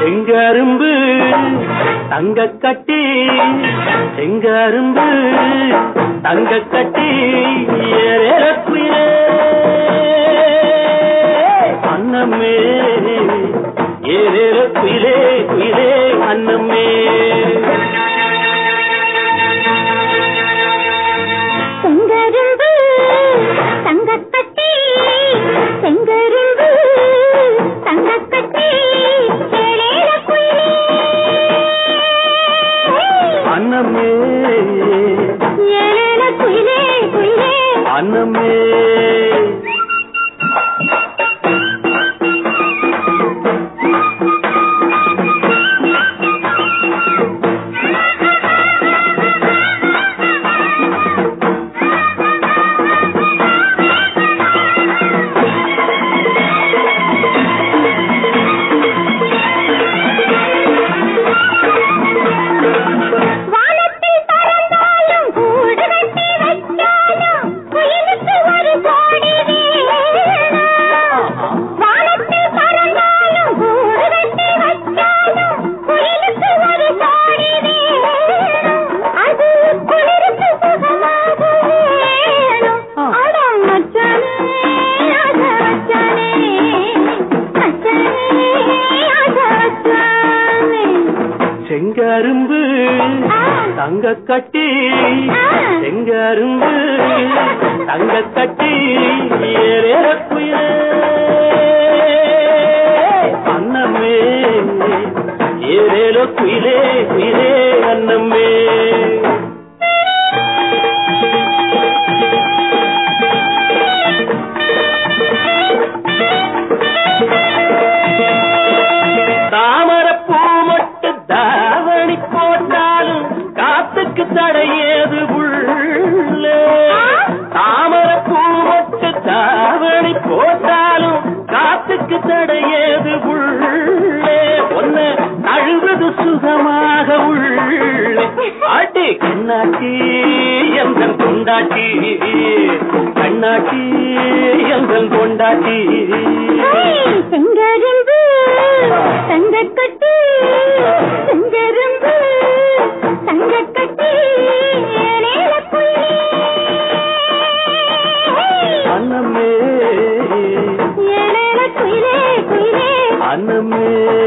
செங்கரும்பு தங்க கட்டி செங்கரும்பு தங்க கட்டி ஏறக்குயிலே அன்னமே ஏறக்குயிலே குயிலே அன்னமே செங்கரும்பு தங்க கட்டி செங்கரும்பு தங்க கட்டி அன்னமே குயிலே குயிலே அன்னமே செங்கரும்பு தங்க கட்டி செங்கரும்பு தங்க கட்டி ஏறக்குயிலே அன்னமே ஏறேலோ குயிலே குயிலே அன்னமே தடையேது உள்ளே தாமரப்பூ மொட்டு தாவணி போட்டாலும் காத்துக்கு தடையேது உள்ளே ஒன்ன அழுவது சுகமாக உள்ளே ஆட்டி கண்ணாட்டி எந்தன் கொண்டாட்டி கண்ணாட்டி எந்தன் கொண்டாட்டி செங்கரும்பு தங்க கட்டி செங்கரும்பு தங்க கட்டி அன்னமே குயிலே குயிலே அன்னமே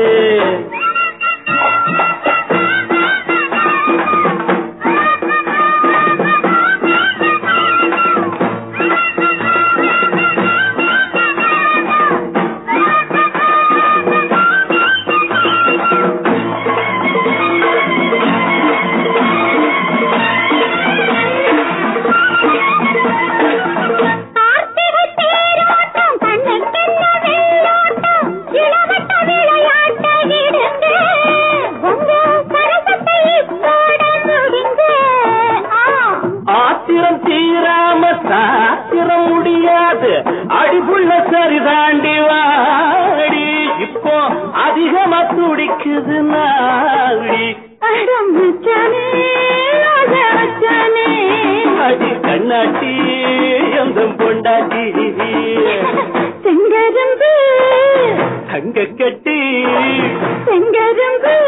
ஆத்திரம் தீராம சாத்திரம் முடியாது அடிப்புள்ள சரிதாண்டி வாடி இப்போ அதிகமா துடிக்குது நாடி அடி கண்ணாட்டி எந்தம் பொண்டாட்டி செங்கரும்பு தங்க கட்டி செங்கரும்பு